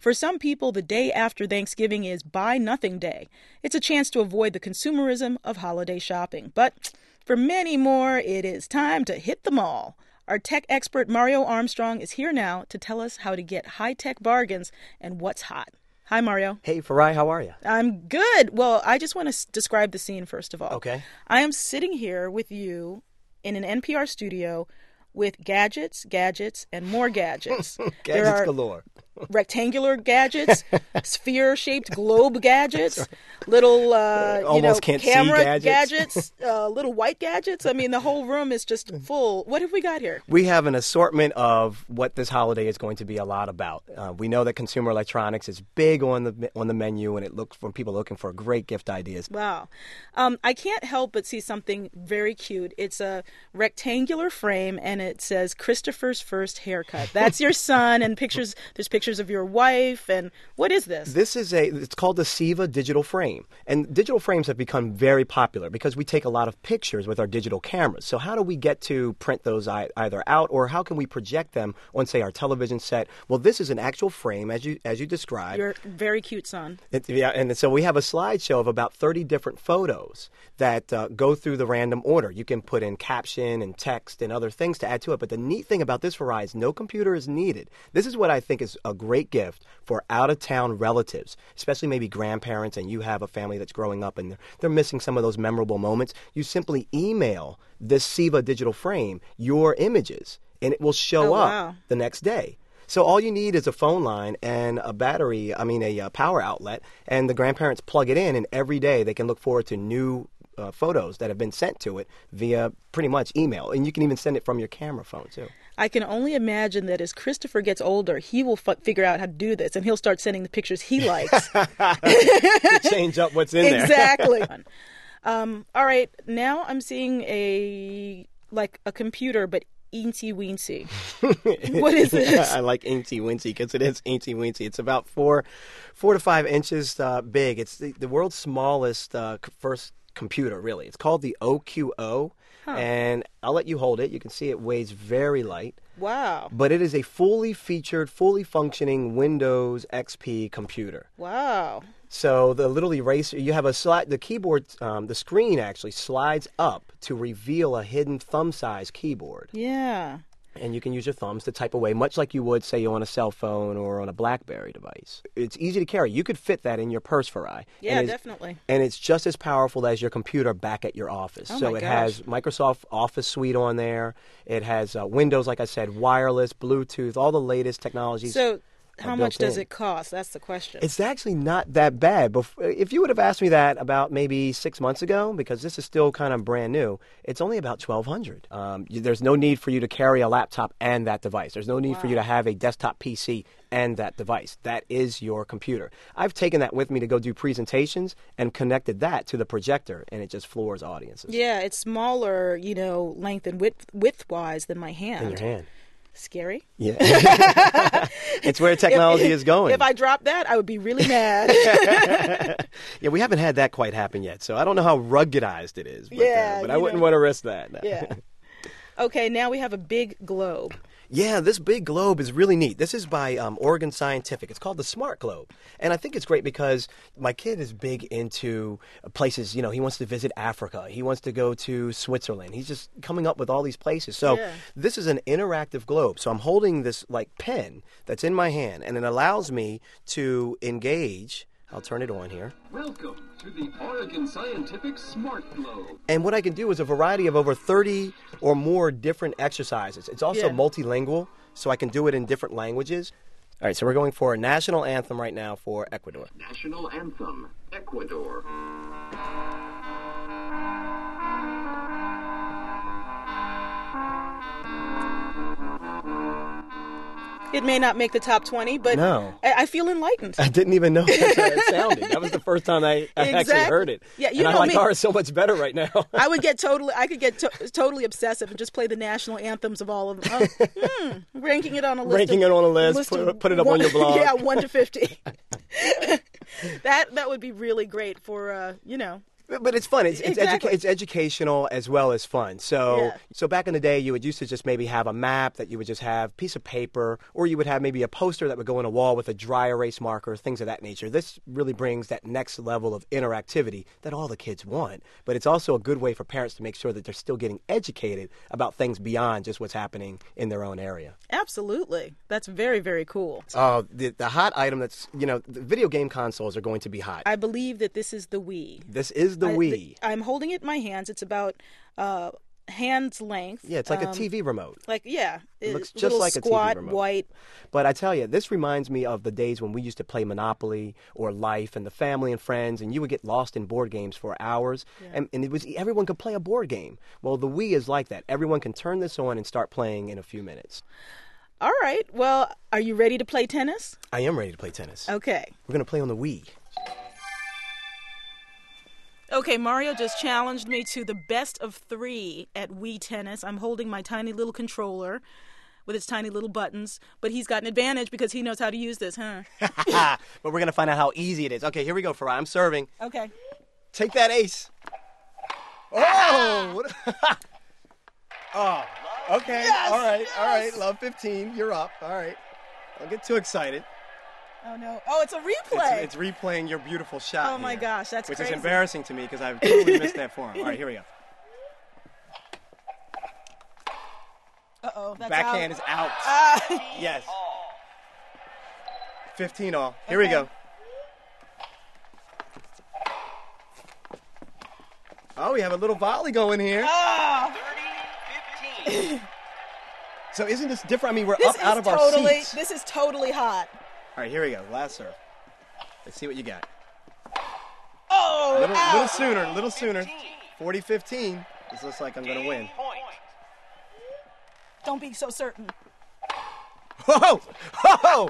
For some people, the day after Thanksgiving is Buy Nothing Day. It's a chance to avoid the consumerism of holiday shopping. But for many more, it is time to hit the mall. Our tech expert Mario Armstrong is here now to tell us how to get high-tech bargains and what's hot. Hi, Mario. Hey, Farai, how are you? I'm good. Well, I just want to describe the scene first of all. Okay. I am sitting here with you in an NPR studio with gadgets, and more gadgets. Gadgets galore. Rectangular gadgets, sphere-shaped globe gadgets, little camera gadgets, little white gadgets. I mean, the whole room is just full. What have we got here? We have an assortment of what this holiday is going to be a lot about. We know that consumer electronics is big on the menu, and it looks for people looking for great gift ideas. Wow. I can't help but see something very cute. It's a rectangular frame, and it says Christopher's First Haircut. That's your son, and there's pictures of your wife, and what is this? It's called the Siva digital frame. And digital frames have become very popular because we take a lot of pictures with our digital cameras. So how do we get to print those either out, or how can we project them on, say, our television set? Well, this is an actual frame, as you described. Your very cute son. And so we have a slideshow of about 30 different photos that go through the random order. You can put in caption and text and other things to add to it. But the neat thing about this, Farai, is no computer is needed. This is what I think is a great gift for out-of-town relatives, especially maybe grandparents, and you have a family that's growing up and they're missing some of those memorable moments. You simply email this Siva digital frame your images, and it will show up the next day. So all you need is a phone line and a power outlet, and the grandparents plug it in, and every day they can look forward to new photos that have been sent to it via pretty much email. And you can even send it from your camera phone, too. I can only imagine that as Christopher gets older, he will figure out how to do this, and he'll start sending the pictures he likes. To change up what's in there. Exactly. All right, now I'm seeing a computer, but eensy weensy. What is this? I like eensy weensy because it is eensy weensy. It's about 4 to 5 inches big. It's the world's smallest first computer, really. It's called the OQO, and I'll let you hold it. You can see it weighs very light. Wow. But it is a fully featured, fully functioning Windows XP computer. Wow. So the little eraser, you have the keyboard, the screen actually slides up to reveal a hidden thumb-sized keyboard. Yeah. And you can use your thumbs to type away, much like you would, say, on a cell phone or on a BlackBerry device. It's easy to carry. You could fit that in your purse, Farai. Yeah, definitely. And it's just as powerful as your computer back at your office. Oh, so it has Microsoft Office Suite on there. It has Windows, like I said, wireless, Bluetooth, all the latest technologies. So how much does it cost? That's the question. It's actually not that bad. If you would have asked me that about maybe 6 months ago, because this is still kind of brand new, it's only about $1,200. There's no need for you to carry a laptop and that device. There's no need for you to have a desktop PC and that device. That is your computer. I've taken that with me to go do presentations and connected that to the projector, and it just floors audiences. Yeah, it's smaller, length and width-wise than my hand. In your hand. Scary. Yeah. It's where technology is going. If I dropped that, I would be really mad. Yeah, we haven't had that quite happen yet, so I don't know how ruggedized it is. But I wouldn't want to risk that. No. Yeah. Okay, now we have a big globe. Yeah, this big globe is really neat. This is by Oregon Scientific. It's called the Smart Globe. And I think it's great because my kid is big into places. He wants to visit Africa. He wants to go to Switzerland. He's just coming up with all these places. So This is an interactive globe. So I'm holding this pen that's in my hand, and it allows me to engage. I'll turn it on here. Welcome to the Oregon Scientific Smart Globe. And what I can do is a variety of over 30 or more different exercises. It's also multilingual, so I can do it in different languages. All right, so we're going for a national anthem right now for Ecuador. National Anthem, Ecuador. It may not make the top 20, but no. I feel enlightened. I didn't even know that's how it sounded. That was the first time I actually heard it. Yeah, and I like ours so much better right now. I could get totally obsessive and just play the national anthems of all of them. Ranking it on a list. Ranking it on a list. Put it up on your blog. Yeah, 1 to 50. That would be really great for But it's fun. It's Exactly. it's educational as well as fun. So Yeah. so back in the day, you would used to just maybe have a map that you would just have, piece of paper, or you would have maybe a poster that would go on a wall with a dry erase marker, things of that nature. This really brings that next level of interactivity that all the kids want. But it's also a good way for parents to make sure that they're still getting educated about things beyond just what's happening in their own area. Absolutely. That's very, very cool. The hot item that's, the video game consoles are going to be hot. I believe that this is the Wii. This is the Wii. I'm holding it in my hands. It's about hand's length. Yeah, it's like a TV remote. It looks just like a TV squat, remote. white. But I tell you, this reminds me of the days when we used to play Monopoly or Life and the family and friends, and you would get lost in board games for hours, and it was everyone could play a board game. Well, the Wii is like that. Everyone can turn this on and start playing in a few minutes. All right. Well, are you ready to play tennis? I am ready to play tennis. Okay. We're going to play on the Wii. Okay, Mario just challenged me to the best of 3 at Wii Tennis. I'm holding my tiny little controller with its tiny little buttons, but he's got an advantage because he knows how to use this, huh? But we're going to find out how easy it is. Okay, here we go, Farai. I'm serving. Okay. Take that ace. Oh! Oh, okay. Yes, All right. yes. Love 15. You're up. All right. Don't get too excited. Oh, no. Oh, it's a replay. It's replaying your beautiful shot. Oh, my here, gosh, that's which crazy. is embarrassing to me because I've totally missed that form. All right, here we go. Uh-oh, that's Backhand out. is out. Yes. 15 all. Here we Okay. go. Oh, we have a little volley going here. Oh, 30-15. So isn't this different? I mean, we're this up out is of our totally, seats. this is totally hot. All right, here we go. Last serve. Let's see what you got. Oh, Little ow. sooner. 40-15. This looks like I'm going to win. Point. Don't be so certain. Whoa! Whoa!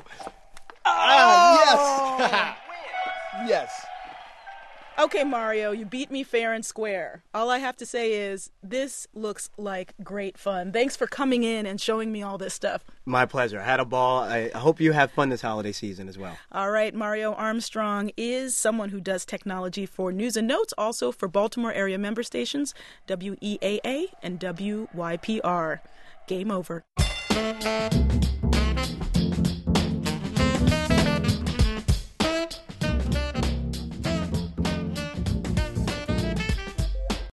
Oh. Yes! Yes. Okay, Mario, you beat me fair and square. All I have to say is this looks like great fun. Thanks for coming in and showing me all this stuff. My pleasure. I had a ball. I hope you have fun this holiday season as well. All right, Mario Armstrong is someone who does technology for News and Notes, also for Baltimore area member stations, WEAA and WYPR. Game over.